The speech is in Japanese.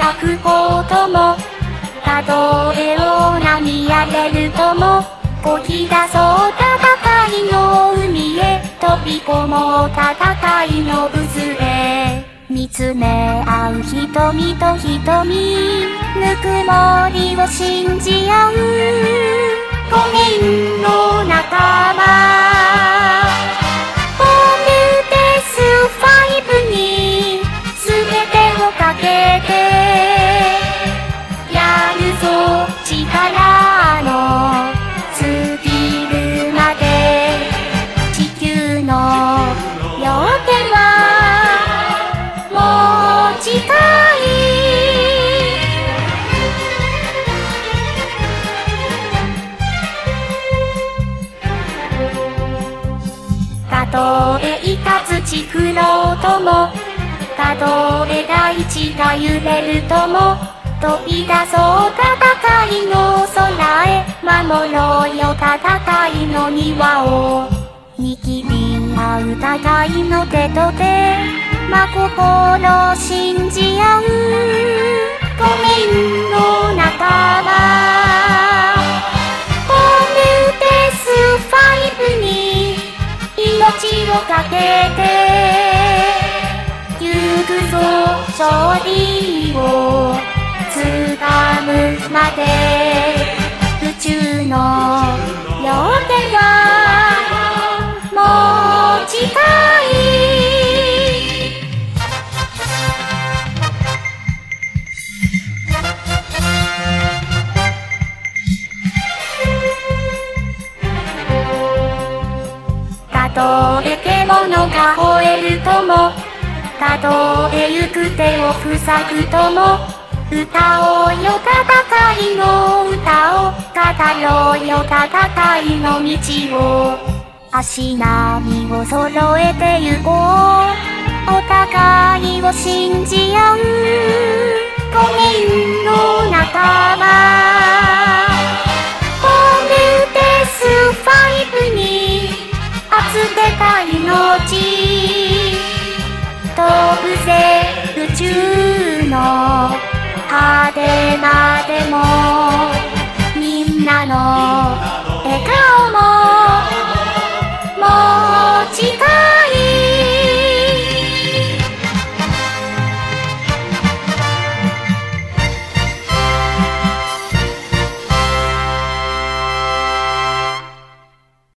た不幸とも、たとえ何やれるとも、こぎ出そう戦いの海へ、飛び込もう戦いの渦へ。見つめ合う瞳と瞳、ぬくもりを信じ合う5人の仲間。ホームデス5に全てをかけてやるぞ、力の尽きるまで。地球の両手はもう近い。たとえいた土降ろうとも、たとえ大地が揺れるとも、飛び出そう戦いの空へ。守ろうよ戦いの庭を。握り合う互いの手と手、真心を信じ合う5人の仲間。ホームデス5に命をかけて行くぞ、勝利をつかむまで。宇宙の両手はもう近い。たとえ獣が吠えるとも、たとえ行く手を塞ぐとも、歌おうよ戦いの歌を、語ろうよ戦いの道を。足並みを揃えて行こう、お互いを信じ合う5人の